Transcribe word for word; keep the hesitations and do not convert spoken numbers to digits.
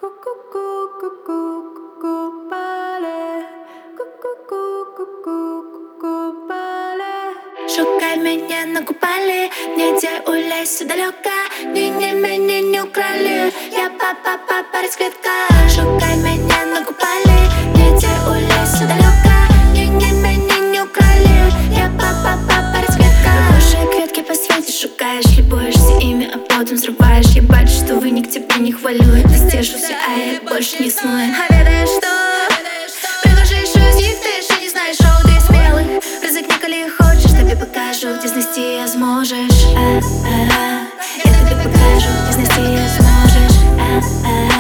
Ку-ку-ку, ку-ку, ку-ку, поле. Ку-ку-ку, ку-ку, ку-ку, поле. Шукай меня на купале, нигде улезь далеко. Ни, ни, меня не украли, я па-па-па-па расцветка. Шукай меня на купале, нигде улезь далеко. Ни, ни, меня не украли, я па-па-па-па расцветка. Лучшие кветки по свете шукаешь, любуешься ими, а потом взрываешь. Ебать, что вы ни к тебе не хвалю. Ты стешился, а я больше не смою. А ведаешь что? Предложишь из них, ты еще не знаешь, шоу ты смелых. Рызыкни, коли хочешь, тебе покажу, где снести я сможешь. А-а-а. Я тебе покажу, где снести я сможешь. А-а-а.